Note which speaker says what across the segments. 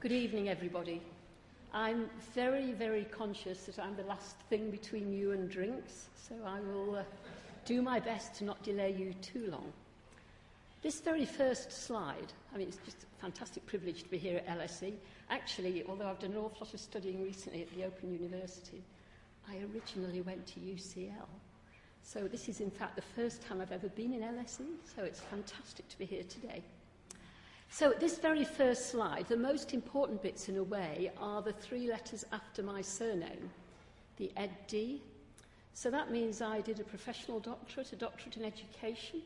Speaker 1: Good evening, everybody. I'm very, very conscious that I'm the last thing between you and drinks, so I will do my best to not delay you too long. This very first slide, I mean, it's just a fantastic privilege to be here at LSE. Actually, although I've done an awful lot of studying recently at the Open University, I originally went to UCL. So this is, in fact, the first time I've ever been in LSE, so it's fantastic to be here today. So this very first slide, the most important bits in a way are the three letters after my surname, the Ed.D. So that means I did a professional doctorate, a doctorate in education.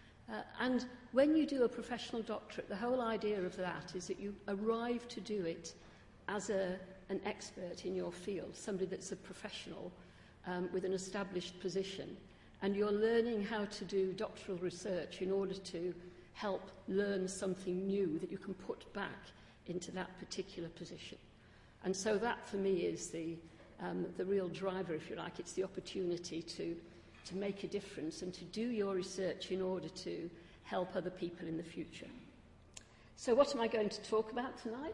Speaker 1: And when you do a professional doctorate, the whole idea of that is that you arrive to do it as an expert in your field, somebody that's a professional with an established position. And you're learning how to do doctoral research in order to help learn something new that you can put back into that particular position. And so that, for me, is the real driver, if you like. It's the opportunity to make a difference and to do your research in order to help other people in the future. So what am I going to talk about tonight?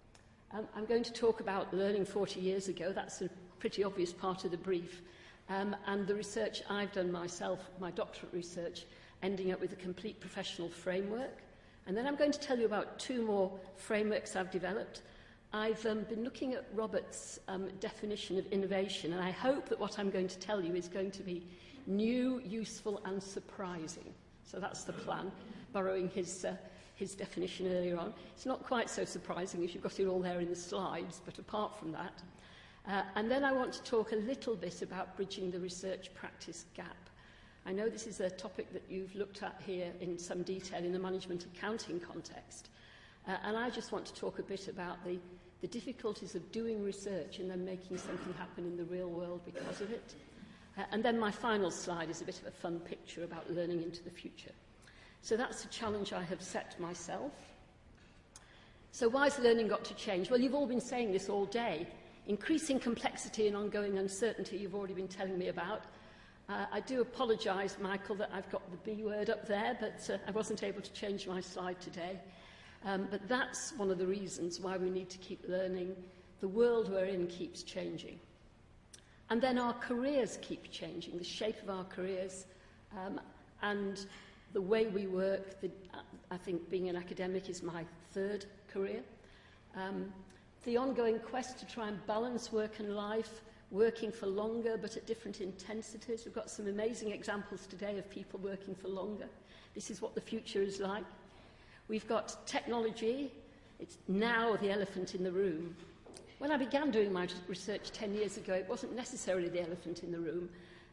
Speaker 1: I'm going to talk about learning 40 years ago. That's a pretty obvious part of the brief. And the research I've done myself, my doctorate research, ending up with a complete professional framework. And then I'm going to tell you about two more frameworks I've developed. I've been looking at Robert's definition of innovation, and I hope that what I'm going to tell you is going to be new, useful, and surprising. So that's the plan, borrowing his definition earlier on. It's not quite so surprising as you've got it all there in the slides, but apart from that. And then I want to talk a little bit about bridging the research-practice gap. I know this is a topic that you've looked at here in some detail in the management accounting context. And I just want to talk a bit about the difficulties of doing research and then making something happen in the real world because of it. And then my final slide is a bit of a fun picture about learning into the future. So that's the challenge I have set myself. So why has learning got to change? Well, you've all been saying this all day. Increasing complexity and ongoing uncertainty you've already been telling me about. I do apologise, Michael, that I've got the B word up there, but I wasn't able to change my slide today. But that's one of the reasons why we need to keep learning. The world we're in keeps changing. And then our careers keep changing, the shape of our careers and the way we work. I think being an academic is my third career. The ongoing quest to try and balance work and life, working for longer but at different intensities. We've got some amazing examples today of people working for longer. This is what the future is like. We've got technology. It's now the elephant in the room. When I began doing my research 10 years ago, it wasn't necessarily the elephant in the room.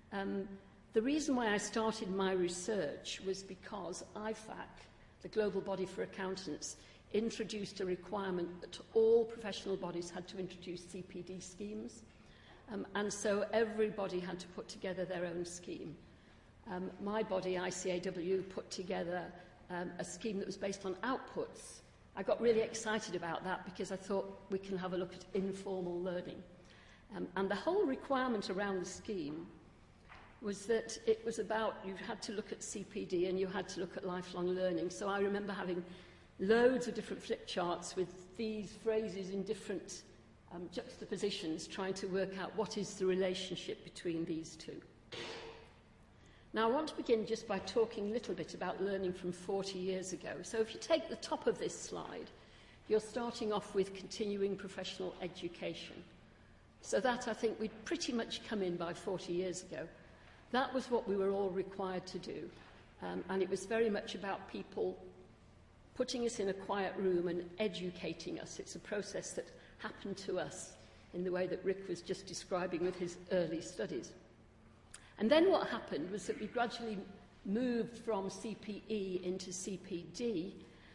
Speaker 1: The reason why I started my research was because IFAC, the global body for accountants, introduced a requirement that all professional bodies had to introduce CPD schemes. And so everybody had to put together their own scheme. My body, ICAW, put together a scheme that was based on outputs. I got really excited about that because I thought we can have a look at informal learning. And the whole requirement around the scheme was that it was about you had to look at CPD and you had to look at lifelong learning. So I remember having loads of different flip charts with these phrases in different juxtapositions, trying to work out what is the relationship between these two. Now, I want to begin just by talking a little bit about learning from 40 years ago. So if you take the top of this slide, you're starting off with continuing professional education. So that, I think, we'd pretty much come in by 40 years ago. That was what we were all required to do. And it was very much about people putting us in a quiet room and educating us. It's a process that happened to us in the way that Rick was just describing with his early studies. And then what happened was that we gradually moved from CPE into CPD,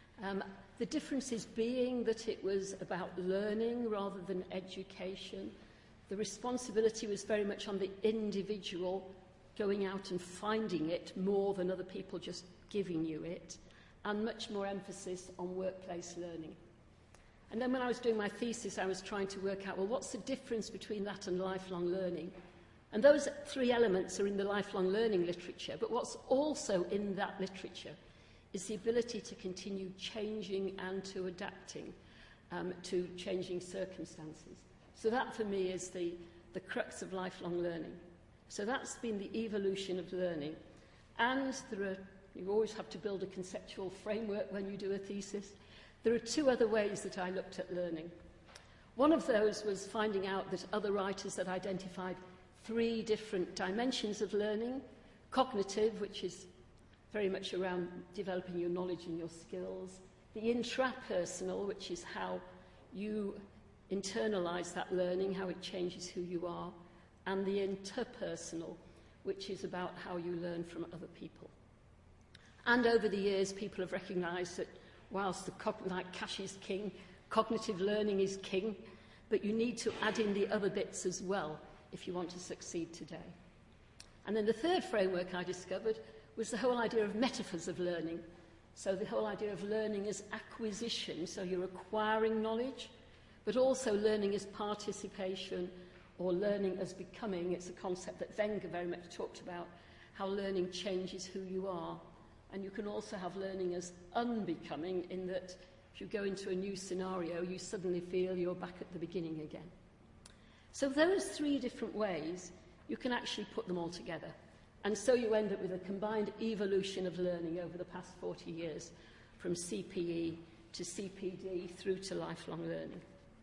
Speaker 1: the differences being that it was about learning rather than education. The responsibility was very much on the individual going out and finding it more than other people just giving you it, and much more emphasis on workplace learning. And then when I was doing my thesis, I was trying to work out, well, what's the difference between that and lifelong learning? And those three elements are in the lifelong learning literature, but what's also in that literature is the ability to continue changing and to adapting. to changing circumstances. So that for me is the crux of lifelong learning. So that's been the evolution of learning. And you always have to build a conceptual framework when you do a thesis. There are two other ways that I looked at learning. One of those was finding out that other writers had identified 3 different dimensions of learning. Cognitive, which is very much around developing your knowledge and your skills. The intrapersonal, which is how you internalize that learning, how it changes who you are. And the interpersonal, which is about how you learn from other people. And over the years, people have recognized that whilst like cash is king, cognitive learning is king, but you need to add in the other bits as well if you want to succeed today. And then the third framework I discovered was the whole idea of metaphors of learning. So the whole idea of learning as acquisition, so you're acquiring knowledge, but also learning as participation or learning as becoming. It's a concept that Wenger very much talked about, how learning changes who you are. And you can also have learning as unbecoming, in that if you go into a new scenario, you suddenly feel you're back at the beginning again. So those 3 different ways, you can actually put them all together. And so you end up with a combined evolution of learning over the past 40 years, from CPE to CPD through to lifelong learning.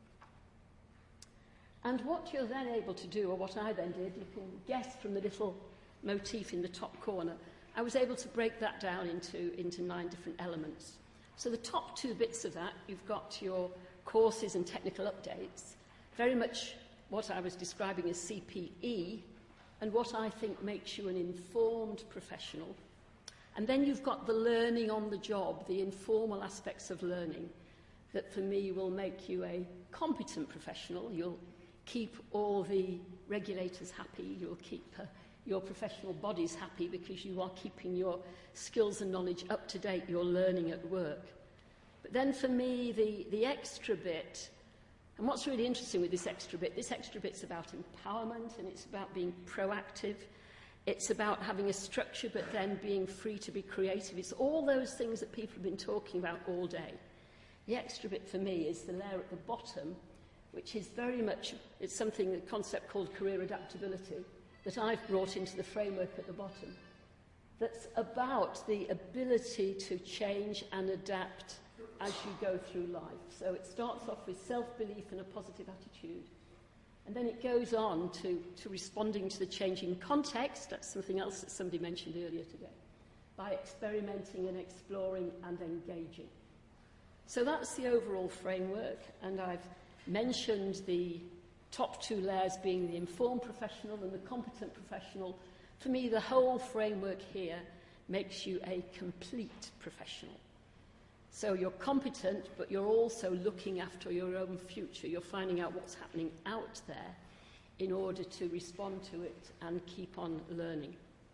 Speaker 1: And what you're then able to do, or what I then did, you can guess from the little motif in the top corner, I was able to break that down into 9 different elements. So the top 2 bits of that, you've got your courses and technical updates, very much what I was describing as CPE, and what I think makes you an informed professional. And then you've got the learning on the job, the informal aspects of learning, that for me will make you a competent professional. You'll keep all the regulators happy, you'll keep your professional bodies happy, because you are keeping your skills and knowledge up to date, you're learning at work. But then for me, the extra bit, and what's really interesting with this extra bit's about empowerment, and it's about being proactive. It's about having a structure, but then being free to be creative. It's all those things that people have been talking about all day. The extra bit for me is the layer at the bottom, which is very much, it's something, a concept called career adaptability, that I've brought into the framework at the bottom, that's about the ability to change and adapt as you go through life. So it starts off with self-belief and a positive attitude. And then it goes on to responding to the changing context. That's something else that somebody mentioned earlier today. By experimenting and exploring and engaging. So that's the overall framework. And I've mentioned the top 2 layers being the informed professional and the competent professional. For me, the whole framework here makes you a complete professional. So you're competent, but you're also looking after your own future. You're finding out what's happening out there in order to respond to it and keep on learning.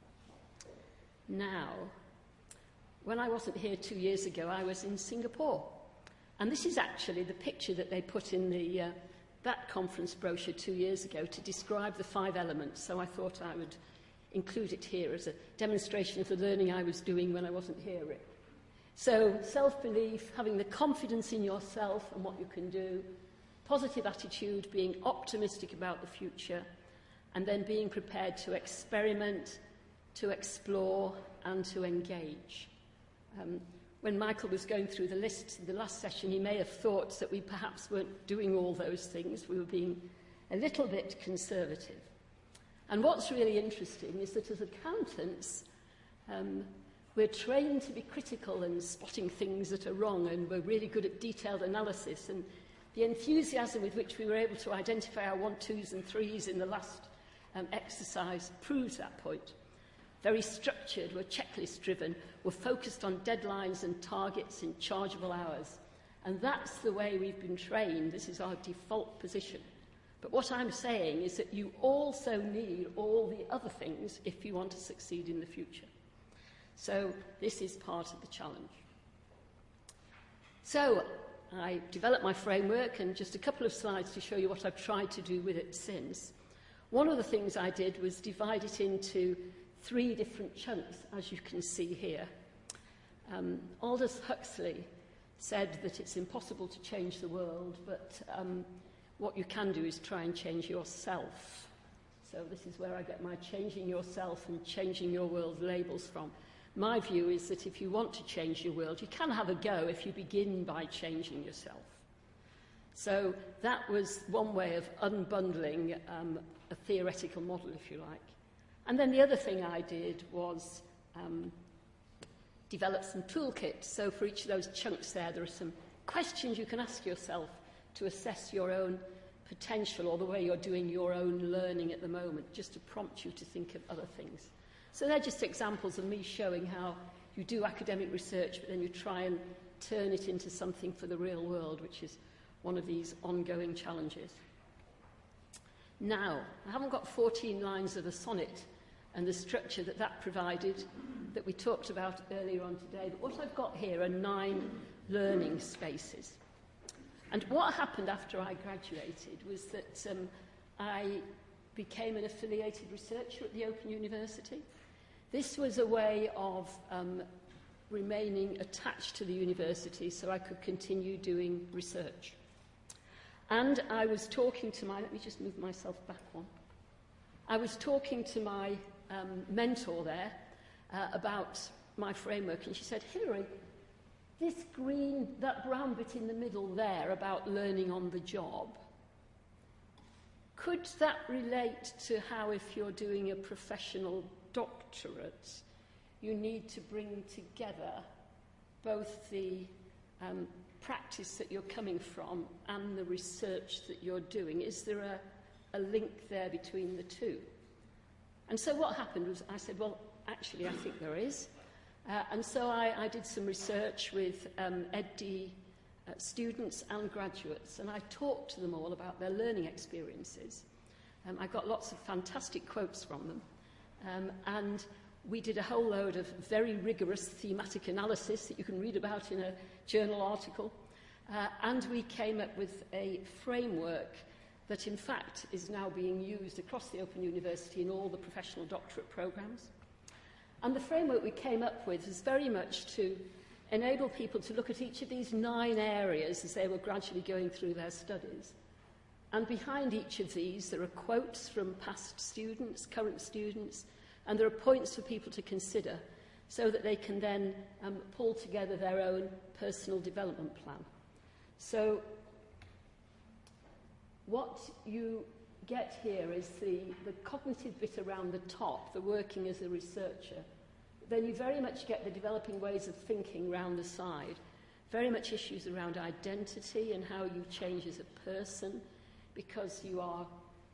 Speaker 1: Now, when I wasn't here 2 years ago, I was in Singapore. And this is actually the picture that they put in that conference brochure 2 years ago to describe the 5 elements. So I thought I would include it here as a demonstration of the learning I was doing when I wasn't here, Rick. So self-belief, having the confidence in yourself and what you can do, positive attitude, being optimistic about the future, and then being prepared to experiment, to explore, and to engage. When Michael was going through the list in the last session, he may have thought that we perhaps weren't doing all those things. We were being a little bit conservative. And what's really interesting is that as accountants, we're trained to be critical and spotting things that are wrong, and we're really good at detailed analysis. And the enthusiasm with which we were able to identify our 1, 2s and 3s in the last exercise proves that point. Very structured, we're checklist driven, we're focused on deadlines and targets in chargeable hours. And that's the way we've been trained. This is our default position. But what I'm saying is that you also need all the other things if you want to succeed in the future. So this is part of the challenge. So I developed my framework, and just a couple of slides to show you what I've tried to do with it since. One of the things I did was divide it into 3 different chunks, as you can see here. Aldous Huxley said that it's impossible to change the world, but what you can do is try and change yourself. So this is where I get my changing yourself and changing your world labels from. My view is that if you want to change your world, you can have a go if you begin by changing yourself. So that was one way of unbundling a theoretical model, if you like. And then the other thing I did was develop some toolkits. So for each of those chunks there are some questions you can ask yourself to assess your own potential or the way you're doing your own learning at the moment, just to prompt you to think of other things. So they're just examples of me showing how you do academic research, but then you try and turn it into something for the real world, which is one of these ongoing challenges. Now, I haven't got 14 lines of a sonnet and the structure that provided that we talked about earlier on today, but what I've got here are 9 learning spaces. And what happened after I graduated was that I became an affiliated researcher at the Open University. This was a way of remaining attached to the university so I could continue doing research. And I was talking to let me just move myself back one. I was talking to my mentor there about my framework, and she said, Hilary, that brown bit in the middle there about learning on the job, could that relate to how, if you're doing a professional doctorate, you need to bring together both the practice that you're coming from and the research that you're doing? Is there a link there between the two? And so what happened was I said, well, actually, I think there is. And so I did some research with EdD students and graduates, and I talked to them all about their learning experiences. I got lots of fantastic quotes from them, and we did a whole load of very rigorous thematic analysis that you can read about in a journal article, and we came up with a framework that in fact is now being used across the Open University in all the professional doctorate programs. And the framework we came up with is very much to enable people to look at each of these 9 areas as they were gradually going through their studies. And behind each of these there are quotes from past students, current students, and there are points for people to consider so that they can then pull together their own personal development plan. So what you get here is the cognitive bit around the top, the working as a researcher. Then you very much get the developing ways of thinking round the side, very much issues around identity and how you change as a person because you are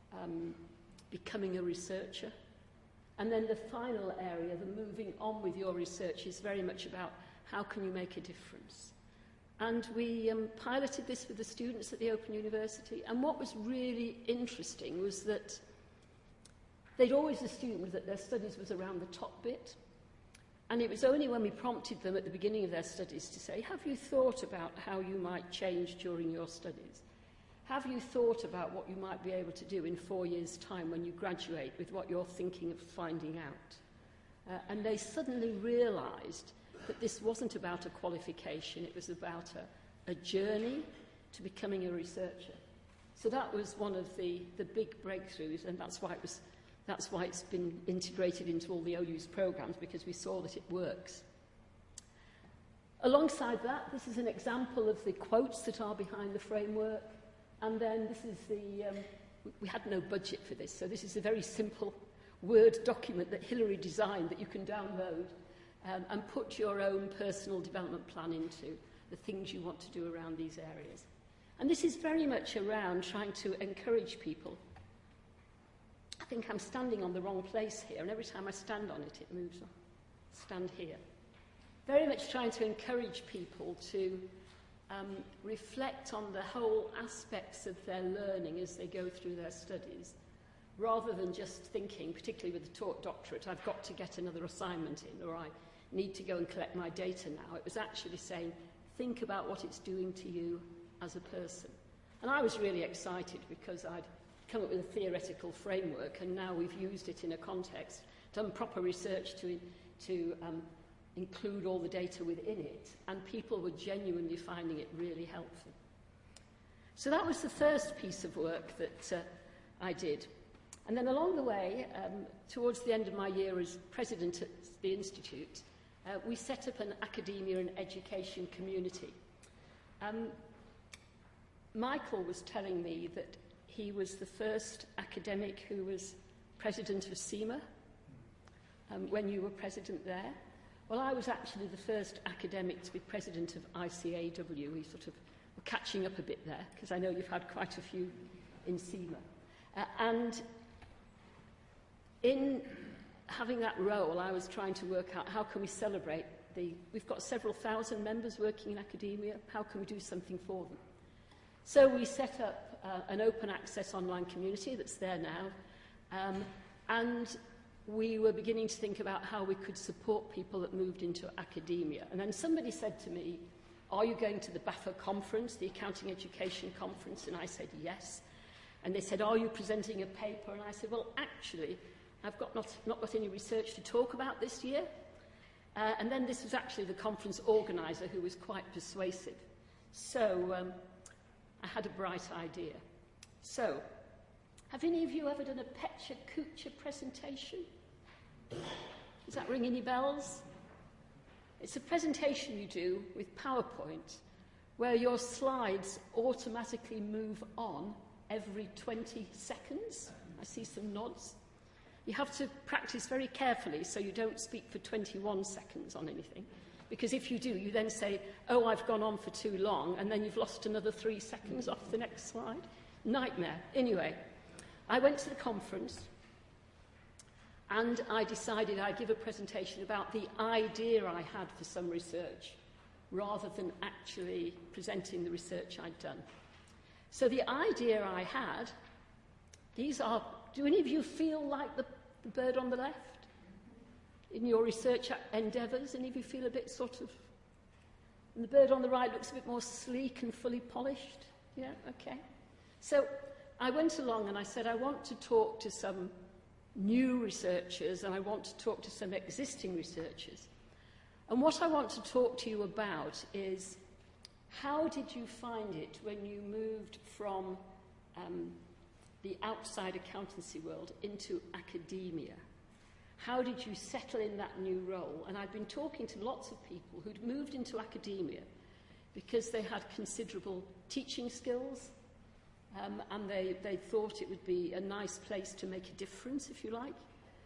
Speaker 1: becoming a researcher. And then the final area, the moving on with your research, is very much about how can you make a difference. And we piloted this with the students at the Open University, and what was really interesting was that they'd always assumed that their studies was around the top bit, and it was only when we prompted them at the beginning of their studies to say, have you thought about how you might change during your studies? Have you thought about what you might be able to do in 4 years' time when you graduate with what you're thinking of finding out? And they suddenly realised that this wasn't about a qualification, it was about a journey to becoming a researcher. So that was one of the big breakthroughs, and that's why it's been integrated into all the OU's programmes, because we saw that it works. Alongside that, this is an example of the quotes that are behind the framework, and then this is we had no budget for this, so this is a very simple Word document that Hilary designed that you can download and put your own personal development plan into, the things you want to do around these areas. And this is very much around trying to encourage people. I think I'm standing on the wrong place here, and every time I stand on it, it moves on. Stand here. Very much trying to encourage people to reflect on the whole aspects of their learning as they go through their studies, rather than just thinking, particularly with the taught doctorate, I've got to get another assignment in, or I need to go and collect my data now. It was actually saying, think about what it's doing to you as a person. And I was really excited because I'd come up with a theoretical framework, and now we've used it in a context, done proper research to include all the data within it, and people were genuinely finding it really helpful. So that was the first piece of work that I did. And then along the way, towards the end of my year as president at the Institute, we set up an academia and education community. Michael was telling me that he was the first academic who was president of CIMA when you were president there. Well, I was actually the first academic to be president of ICAW. We sort of were catching up a bit there, because I know you've had quite a few in CIMA. And in having that role, I was trying to work out how can we celebrate we've got several thousand members working in academia, how can we do something for them? So we set up an open access online community that's there now, and we were beginning to think about how we could support people that moved into academia. And then somebody said to me, are you going to the BAFA conference, the Accounting Education Conference? And I said, yes. And they said, are you presenting a paper? And I said, well, actually, I've not got any research to talk about this year. And then this was actually the conference organizer who was quite persuasive. So I had a bright idea. So, have any of you ever done a Pecha Kucha presentation? Does that ring any bells? It's a presentation you do with PowerPoint where your slides automatically move on every 20 seconds. I see some nods. You have to practice very carefully so you don't speak for 21 seconds on anything. Because if you do, you then say, oh, I've gone on for too long, and then you've lost another 3 seconds off the next slide. Nightmare. Anyway, I went to the conference, and I decided I'd give a presentation about the idea I had for some research, rather than actually presenting the research I'd done. So the idea I had, do any of you feel like the bird on the left? In your research endeavours, any of you feel a bit sort of... And the bird on the right looks a bit more sleek and fully polished? Yeah, okay. So I went along and I said, I want to talk to some new researchers and I want to talk to some existing researchers. And what I want to talk to you about is, how did you find it when you moved from the outside accountancy world into academia? How did you settle in that new role? And I'd been talking to lots of people who'd moved into academia because they had considerable teaching skills, and they thought it would be a nice place to make a difference, if you like.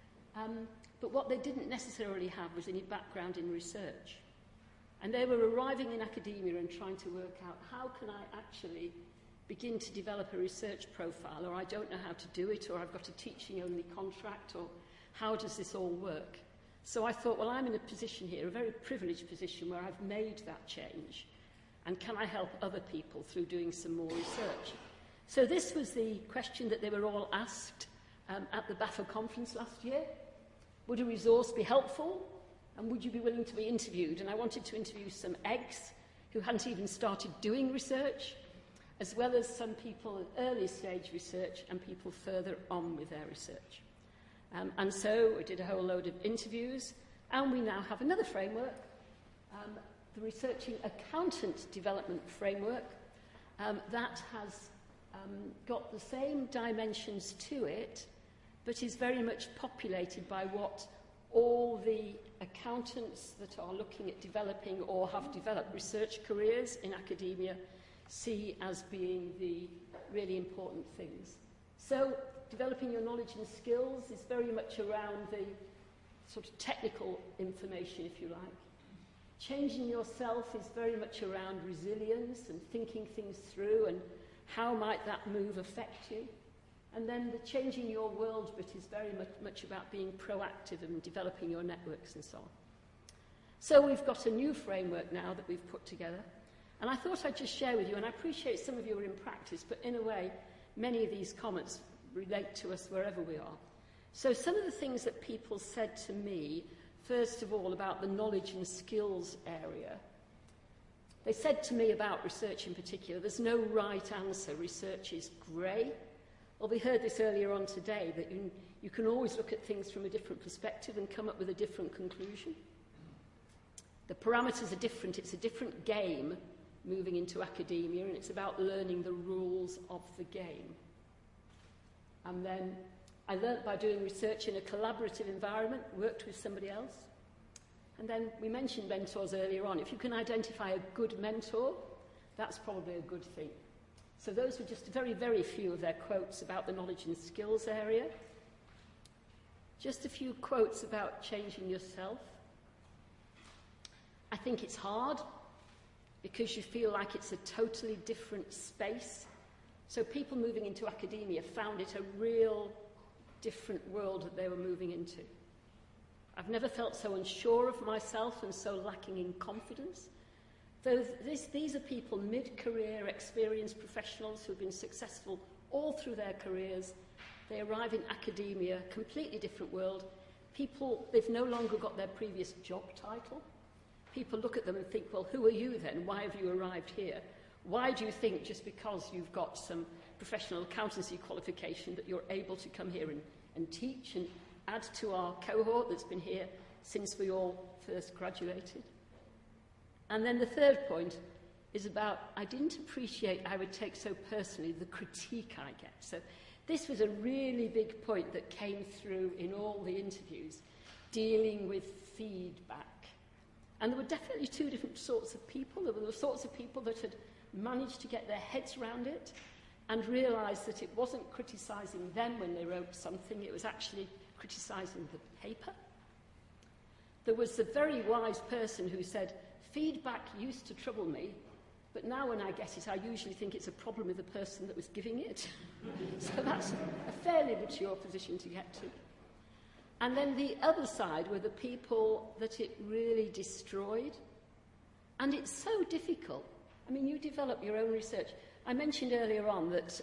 Speaker 1: But what they didn't necessarily have was any background in research. And they were arriving in academia and trying to work out, how can I actually begin to develop a research profile, or I don't know how to do it, or I've got a teaching-only contract, or how does this all work? So I thought, well, I'm in a position here, a very privileged position, where I've made that change, and can I help other people through doing some more research? So this was the question that they were all asked at the BAFA conference last year. Would a resource be helpful? And would you be willing to be interviewed? And I wanted to interview some eggs who hadn't even started doing research, as well as some people at early stage research and people further on with their research. And so we did a whole load of interviews, and we now have another framework, the Researching Accountant Development Framework, that has got the same dimensions to it, but is very much populated by what all the accountants that are looking at developing or have developed research careers in academia see as being the really important things. So developing your knowledge and skills is very much around the sort of technical information, if you like. Changing yourself is very much around resilience and thinking things through and how might that move affect you. And then the changing your world bit is very much about being proactive and developing your networks and so on. So we've got a new framework now that we've put together. And I thought I'd just share with you, and I appreciate some of you are in practice, but in a way, many of these comments relate to us wherever we are. So some of the things that people said to me, first of all, about the knowledge and skills area, they said to me about research in particular, there's no right answer, research is grey. Well, we heard this earlier on today, that you can always look at things from a different perspective and come up with a different conclusion. The parameters are different. It's a different game moving into academia, and it's about learning the rules of the game. And then I learnt by doing research in a collaborative environment, worked with somebody else. And then we mentioned mentors earlier on. If you can identify a good mentor, that's probably a good thing. So those were just very, very few of their quotes about the knowledge and skills area. Just a few quotes about changing yourself. I think it's hard because you feel like it's a totally different space. So people moving into academia found it a real different world that they were moving into. I've never felt so unsure of myself and so lacking in confidence. These are people mid-career, experienced professionals who have been successful all through their careers. They arrive in academia, completely different world. People, they've no longer got their previous job title. People look at them and think, well, who are you then? Why have you arrived here? Why do you think just because you've got some professional accountancy qualification that you're able to come here and teach and add to our cohort that's been here since we all first graduated? And then the third point is about, I didn't appreciate I would take so personally the critique I get. So this was a really big point that came through in all the interviews, dealing with feedback. And there were definitely two different sorts of people. There were the sorts of people that had managed to get their heads around it and realised that it wasn't criticising them when they wrote something, it was actually criticising the paper. There was a very wise person who said, feedback used to trouble me, but now when I get it, I usually think it's a problem with the person that was giving it. So that's a fairly mature position to get to. And then the other side were the people that it really destroyed. And it's so difficult. I mean, you develop your own research. I mentioned earlier on that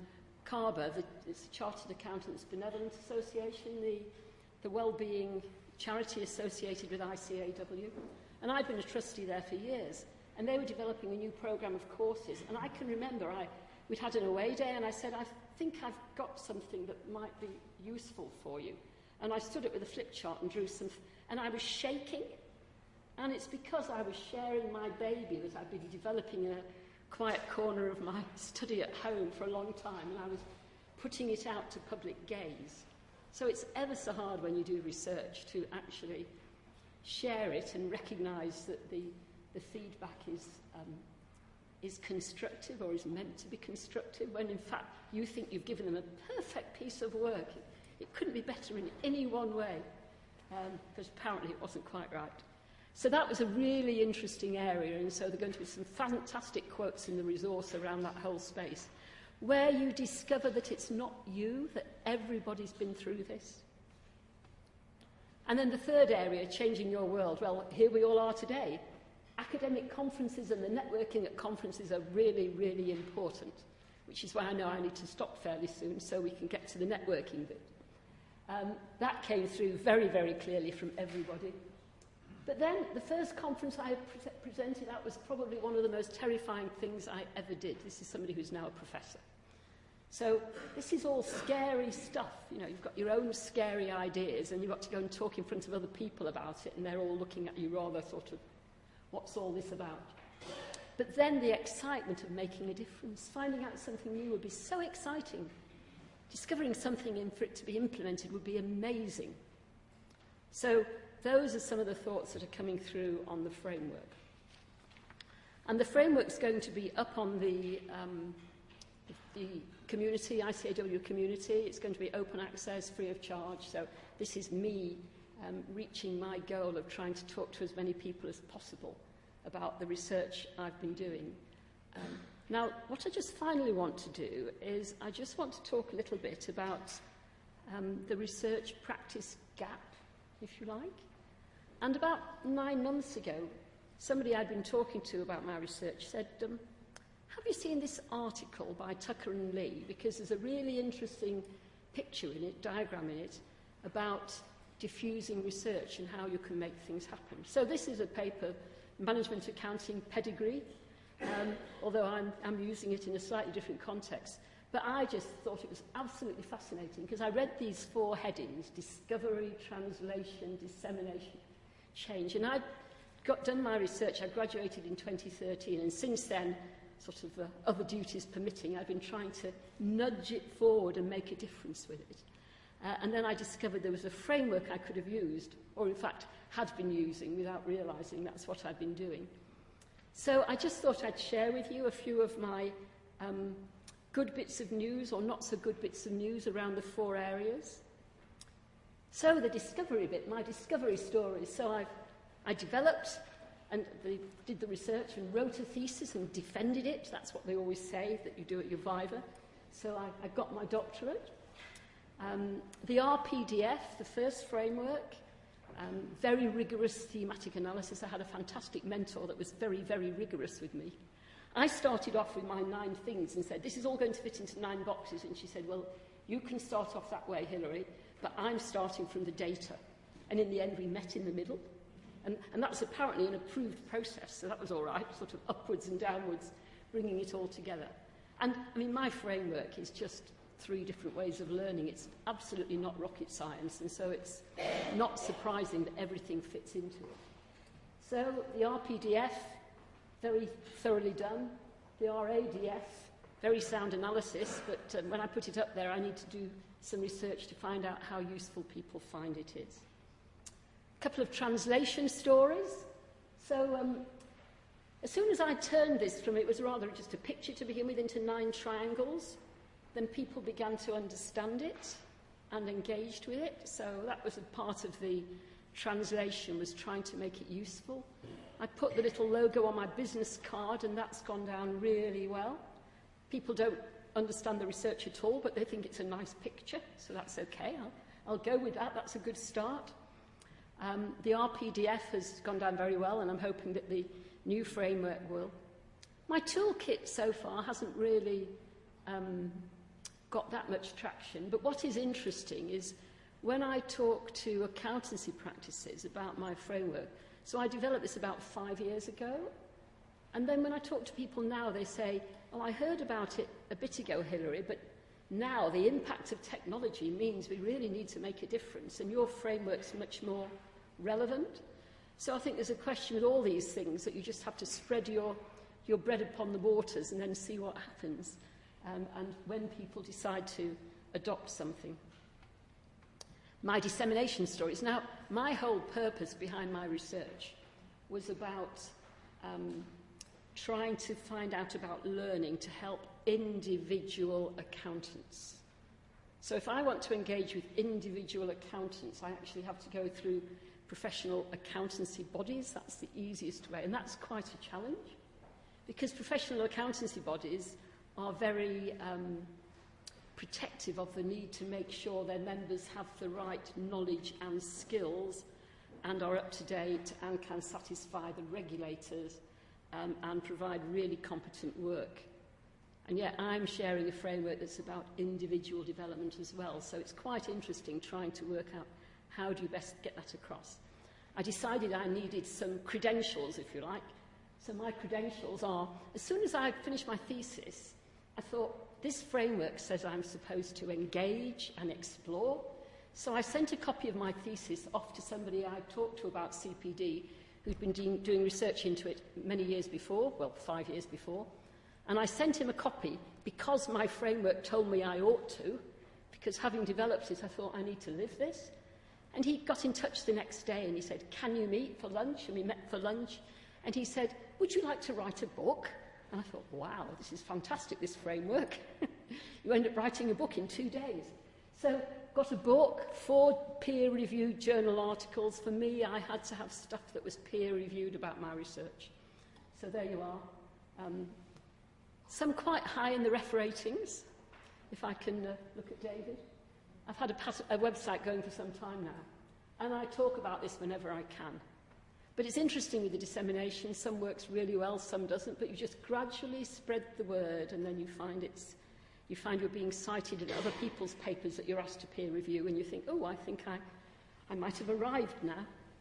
Speaker 1: CABA, it's the Chartered Accountants Benevolent Association, the well-being charity associated with ICAW. And I'd been a trustee there for years. And they were developing a new programme of courses. And I can remember we'd had an away day, and I said, I think I've got something that might be useful for you. And I stood up with a flip chart and drew some, and I was shaking. And it's because I was sharing my baby that I'd been developing in a quiet corner of my study at home for a long time, and I was putting it out to public gaze. So it's ever so hard when you do research to actually share it and recognise that the feedback is constructive or is meant to be constructive, when in fact you think you've given them a perfect piece of work. It couldn't be better in any one way, because apparently it wasn't quite right. So that was a really interesting area, and so there are going to be some fantastic quotes in the resource around that whole space, where you discover that it's not you, that everybody's been through this. And then the third area, changing your world. Well, here we all are today. Academic conferences and the networking at conferences are really, really important, which is why I know I need to stop fairly soon so we can get to the networking bit. That came through very, very clearly from everybody. But then the first conference I presented at was probably one of the most terrifying things I ever did. This is somebody who's now a professor. So this is all scary stuff. You know, you've got your own scary ideas and you've got to go and talk in front of other people about it, and they're all looking at you rather sort of, what's all this about? But then the excitement of making a difference, finding out something new would be so exciting. Discovering something for it to be implemented would be amazing. So those are some of the thoughts that are coming through on the framework. And the framework's going to be up on the community, ICAW community. It's going to be open access, free of charge. So this is me reaching my goal of trying to talk to as many people as possible about the research I've been doing. Now, what I just finally want to do is I just want to talk a little bit about the research practice gap, if you like. And about 9 months ago, somebody I'd been talking to about my research said, have you seen this article by Tucker and Lee? Because there's a really interesting picture in it, diagram in it, about diffusing research and how you can make things happen. So this is a paper, Management Accounting Pedigree, although I'm using it in a slightly different context. But I just thought it was absolutely fascinating because I read these 4 headings: discovery, translation, dissemination, change. And I'd done my research. I graduated in 2013, and since then, sort of other duties permitting, I've been trying to nudge it forward and make a difference with it. And then I discovered there was a framework I could have used, or in fact had been using without realising that's what I'd been doing. So I just thought I'd share with you a few of my good bits of news or not so good bits of news around the 4 areas. So the discovery bit, my discovery story. So I developed and did the research and wrote a thesis and defended it. That's what they always say, that you do at your Viva. So I got my doctorate. The RPDF, the first framework, very rigorous thematic analysis. I had a fantastic mentor that was very, very rigorous with me. I started off with my 9 things and said, this is all going to fit into 9 boxes. And she said, well, you can start off that way, Hilary, but I'm starting from the data. And in the end, we met in the middle. And that's apparently an approved process, so that was all right, sort of upwards and downwards, bringing it all together. And, I mean, my framework is just 3 different ways of learning. It's absolutely not rocket science, and so it's not surprising that everything fits into it. So the RPDF, very thoroughly done. The RADF, very sound analysis, but when I put it up there, I need to do some research to find out how useful people find it is. A couple of translation stories. So as soon as I turned this from, it was rather just a picture to begin with, into 9 triangles, then people began to understand it and engaged with it. So that was a part of the translation, was trying to make it useful. I put the little logo on my business card, and that's gone down really well. People don't understand the research at all, but they think it's a nice picture, so that's okay. I'll go with that. That's a good start. The RPDF has gone down very well, and I'm hoping that the new framework will. My toolkit so far hasn't really got that much traction, but what is interesting is when I talk to accountancy practices about my framework, so I developed this about 5 years ago, and then when I talk to people now, they say, oh, I heard about it a bit ago, Hilary, but now the impact of technology means we really need to make a difference, and your framework's much more relevant. So I think there's a question with all these things that you just have to spread your bread upon the waters and then see what happens, and when people decide to adopt something. My dissemination stories. Now, my whole purpose behind my research was about trying to find out about learning to help individual accountants. So if I want to engage with individual accountants, I actually have to go through professional accountancy bodies. That's the easiest way, and that's quite a challenge, because professional accountancy bodies are very protective of the need to make sure their members have the right knowledge and skills and are up to date and can satisfy the regulators and provide really competent work. And yet I'm sharing a framework that's about individual development as well, so it's quite interesting trying to work out how do you best get that across. I decided I needed some credentials, if you like. So my credentials are, as soon as I finished my thesis, I thought, this framework says I'm supposed to engage and explore. So I sent a copy of my thesis off to somebody I talked to about CPD, who'd been doing research into it many years before, well, 5 years before. And I sent him a copy because my framework told me I ought to, because having developed it, I thought, I need to live this. And he got in touch the next day and he said, can you meet for lunch? And we met for lunch. And he said, would you like to write a book? And I thought, wow, this is fantastic, this framework. You end up writing a book in 2 days. So got a book, 4 peer-reviewed journal articles. For me, I had to have stuff that was peer-reviewed about my research. So there you are. Some quite high in the ref ratings, if I can look at David. I've had a website going for some time now, and I talk about this whenever I can. But it's interesting with the dissemination. Some works really well, some doesn't, but you just gradually spread the word, and then you find you're being cited in other people's papers that you're asked to peer review, and you think, oh, I think I might have arrived now.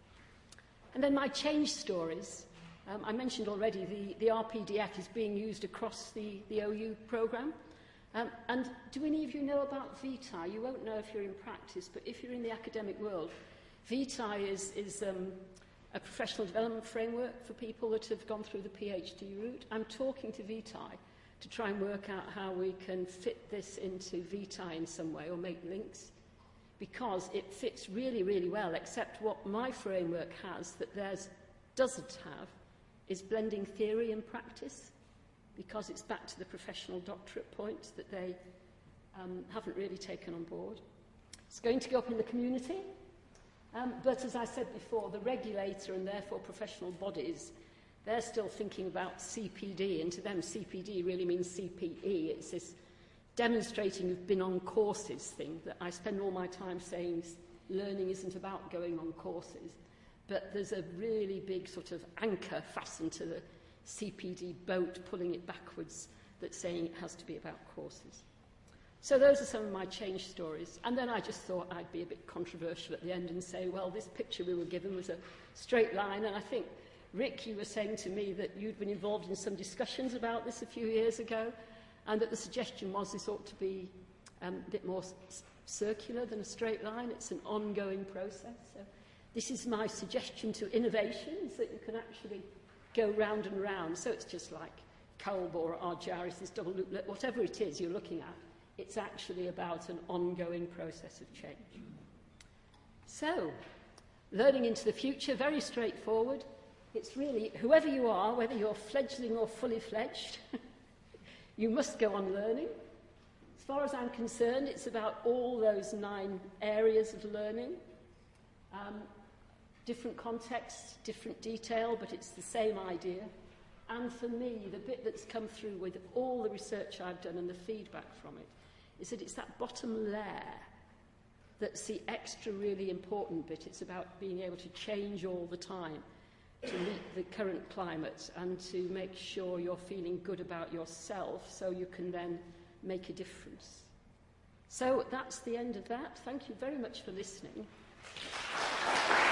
Speaker 1: And then my change stories. I mentioned already the RPDF is being used across the OU programme. And do any of you know about VITAI? You won't know if you're in practice, but if you're in the academic world, VITAI is a professional development framework for people that have gone through the PhD route. I'm talking to Vitae to try and work out how we can fit this into Vitae in some way or make links, because it fits really, really well, except what my framework has that theirs doesn't have is blending theory and practice, because it's back to the professional doctorate point that they haven't really taken on board. It's going to go up in the community, but as I said before, the regulator and therefore professional bodies, they're still thinking about CPD, and to them CPD really means CPE. It's this demonstrating you've been on courses thing that I spend all my time saying learning isn't about going on courses, but there's a really big sort of anchor fastened to the CPD boat, pulling it backwards, that's saying it has to be about courses. So those are some of my change stories. And then I just thought I'd be a bit controversial at the end and say, well, this picture we were given was a straight line. And I think, Rick, you were saying to me that you'd been involved in some discussions about this a few years ago, and that the suggestion was this ought to be a bit more circular than a straight line. It's an ongoing process. So this is my suggestion to innovations, that you can actually go round and round. So it's just like Kolb or Argyris, this double loop, whatever it is you're looking at. It's actually about an ongoing process of change. So, learning into the future, very straightforward. It's really, whoever you are, whether you're fledgling or fully fledged, you must go on learning. As far as I'm concerned, it's about all those 9 areas of learning. Different context, different detail, but it's the same idea. And for me, the bit that's come through with all the research I've done and the feedback from it is that it's that bottom layer that's the extra really important bit. It's about being able to change all the time to meet the current climate and to make sure you're feeling good about yourself so you can then make a difference. So that's the end of that. Thank you very much for listening.